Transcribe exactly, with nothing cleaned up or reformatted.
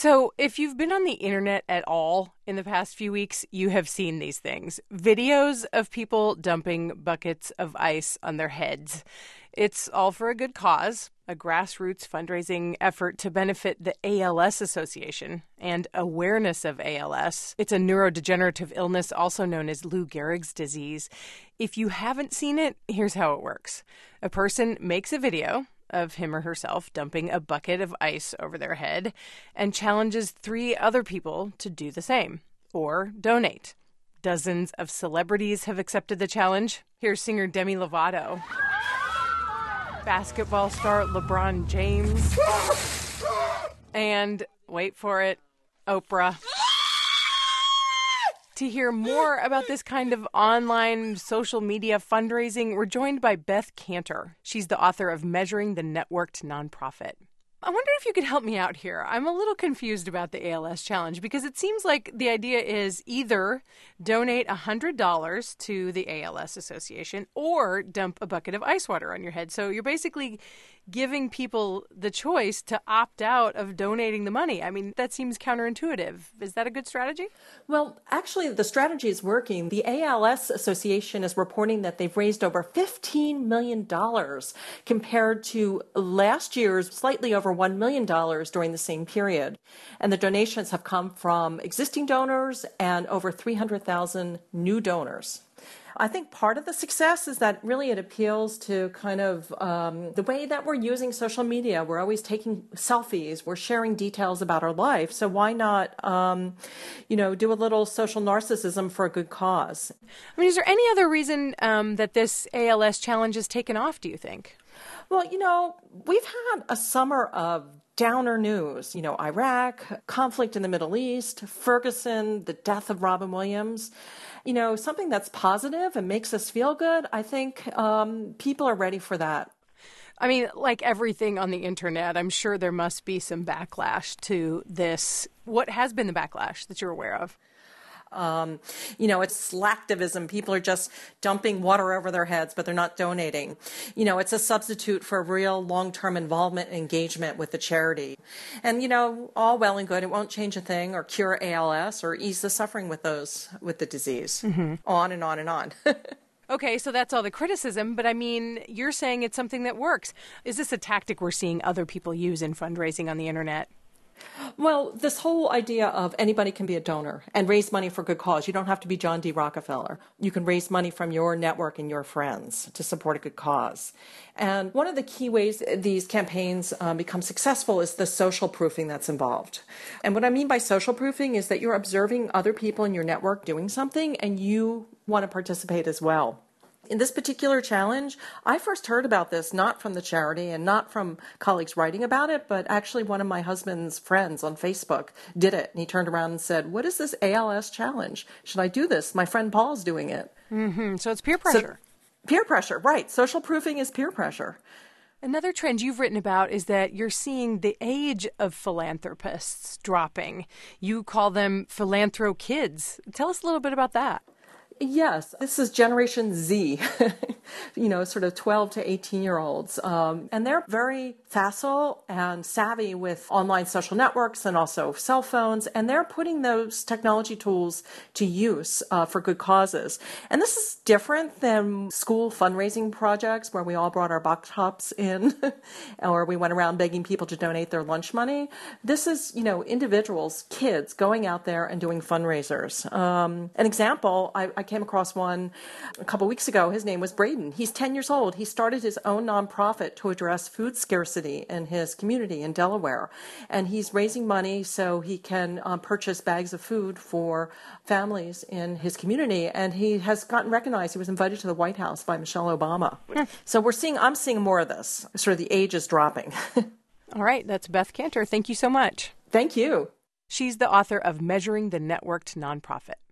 So if you've been on the internet at all in the past few weeks, you have seen these things. Videos of people dumping buckets of ice on their heads. It's all for a good cause, a grassroots fundraising effort to benefit the A L S Association and awareness of A L S. It's a neurodegenerative illness also known as Lou Gehrig's disease. If you haven't seen it, here's how it works. A person makes a video of him or herself dumping a bucket of ice over their head and challenges three other people to do the same or donate. Dozens of celebrities have accepted the challenge. Here's singer Demi Lovato, basketball star LeBron James, and, wait for it, Oprah. To hear more about this kind of online social media fundraising, we're joined by Beth Kanter. She's the author of Measuring the Networked Nonprofit. I wonder if you could help me out here. I'm a little confused about the A L S challenge because it seems like the idea is either donate one hundred dollars to the A L S Association or dump a bucket of ice water on your head. So you're basically giving people the choice to opt out of donating the money. I mean, that seems counterintuitive. Is that a good strategy? Well, actually, the strategy is working. The A L S Association is reporting that they've raised over fifteen million dollars compared to last year's slightly over one million dollars during the same period. And the donations have come from existing donors and over three hundred thousand new donors. I think part of the success is that really it appeals to kind of um, the way that we're using social media. We're always taking selfies. We're sharing details about our life. So why not, um, you know, do a little social narcissism for a good cause? I mean, is there any other reason um, that this A L S challenge has taken off, do you think? Well, you know, we've had a summer of downer news, you know, Iraq, conflict in the Middle East, Ferguson, the death of Robin Williams. You know, something that's positive and makes us feel good, I think um, people are ready for that. I mean, like everything on the internet, I'm sure there must be some backlash to this. What has been the backlash that you're aware of? Um, you know, it's slacktivism. People are just dumping water over their heads, but they're not donating. You know, it's a substitute for real long-term involvement and engagement with the charity. And, you know, all well and good. It won't change a thing or cure A L S or ease the suffering with those, with the disease. Mm-hmm. On and on and on. Okay, so that's all the criticism, but I mean, you're saying it's something that works. Is this a tactic we're seeing other people use in fundraising on the internet? Well, this whole idea of anybody can be a donor and raise money for good cause. You don't have to be John D. Rockefeller. You can raise money from your network and your friends to support a good cause. And one of the key ways these campaigns um, become successful is the social proofing that's involved. And what I mean by social proofing is that you're observing other people in your network doing something and you want to participate as well. In this particular challenge, I first heard about this not from the charity and not from colleagues writing about it, but actually one of my husband's friends on Facebook did it. And he turned around and said, what is this A L S challenge? Should I do this? My friend Paul's doing it. Mm-hmm. So it's peer pressure. So, peer pressure, right. Social proofing is peer pressure. Another trend you've written about is that you're seeing the age of philanthropists dropping. You call them philanthro kids. Tell us a little bit about that. Yes, this is Generation Z, you know, sort of twelve to eighteen-year-olds. Um, and they're very facile and savvy with online social networks and also cell phones. And they're putting those technology tools to use uh, for good causes. And this is different than school fundraising projects where we all brought our box tops in or we went around begging people to donate their lunch money. This is, you know, individuals, kids going out there and doing fundraisers. Um, an example, I, I came across one a couple weeks ago. His name was Braden. He's ten years old. He started his own nonprofit to address food scarcity in his community in Delaware. And he's raising money so he can um, purchase bags of food for families in his community. And he has gotten recognized. He was invited to the White House by Michelle Obama. Hmm. So we're seeing, I'm seeing more of this. Sort of the age is dropping. All right. That's Beth Kanter. Thank you so much. Thank you. She's the author of Measuring the Networked Nonprofit.